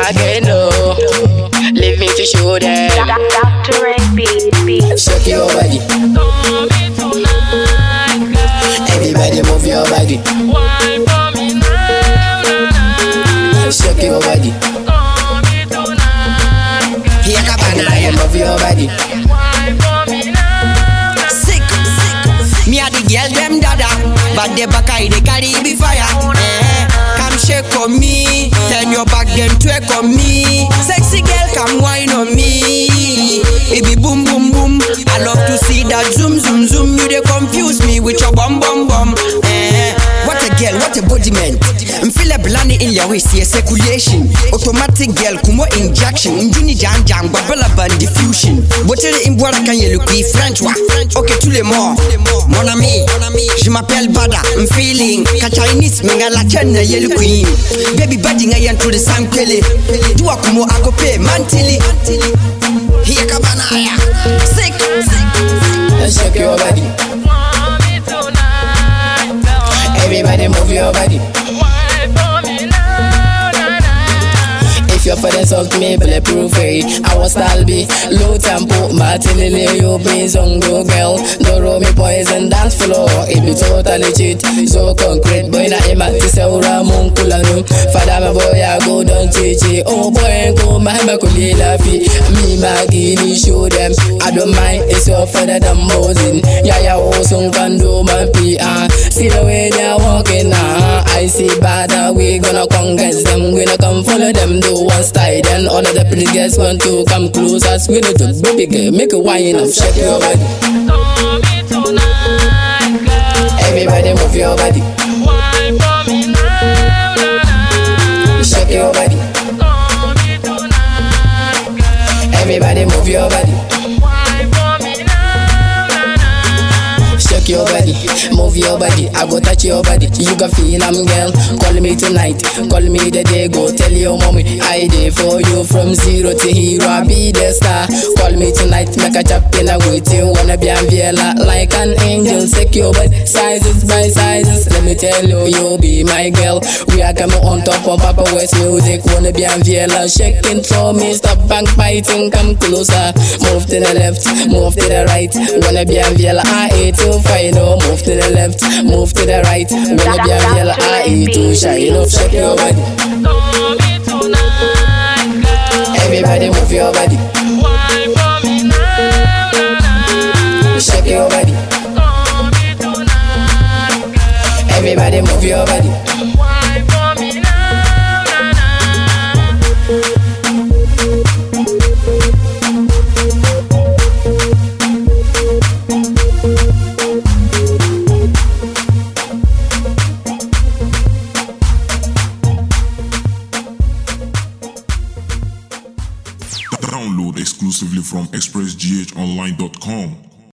again, no. Leave me to show them. Dr. Ray B. Shake your body. Everybody move your body. Shake your body. Here Cabana, move your body. Sick. Me a the girl them dada, but the back I they carry be fire. Come shake on me, turn your back then twerk on me. Sexy girl come whine on me. It be boom boom boom. I love to see that zoom zoom zoom. You they confuse me with your bum bum bum. What a girl, what a body man. I'm feel a blonde in your waist, yeah, circulation. Automatic girl, kumo injection. Injuni jam jam, babala band diffusion. What is in bois can you look French wa? Okay, tous les morts. Mon ami, je m'appelle Bada. I'm feeling Chinese, menga la chenne yellow queen. Baby budding I to the same kele. Do a kumo agope mantili. Here Cabana, sick. Shake your body. Everybody move your body. If your father suck me, bulletproof, I was style be low tempo, Martinelli, you be zongo girl. Don't roll me poison dance floor. It be totally cheat, so concrete. Boy na ima tiseura munkulanu. Father my boy I go down chichi. Oh boy go my makulila fi. Me magini show them. I don't mind. It's your father that Mosin. Yeah also can do my PR. See the way they're walking now. I see bad we gonna congress them. We gonna come follow them do one style. Then all of the pretty girls want to come close as we do to baby girl. Make a wine up, shake your body. Everybody move your body. Shake your body. Everybody move your body. Shake your body, move your body. I go touch your body. You can feel I'm girl. Call me tonight, call me the day. Go tell your mommy I did for you from zero to hero. I be the star. Call me tonight, make a chop in a with you. Wanna be a Viela like an angel. Shake your body, sizes by sizes. Let me tell you, you be my girl. We are coming on top of Papa West music. Wanna be a Viela, shaking for me. Stop backbiting, come closer. Move to the left, move to the right. Wanna be a Viela, I hate to fight. No, move to the left, move to the right. Wanna be a Viela, I hate to shine. No, shake your body. Everybody move your body. Shake your body. Everybody move your body. Download exclusively from expressghonline.com.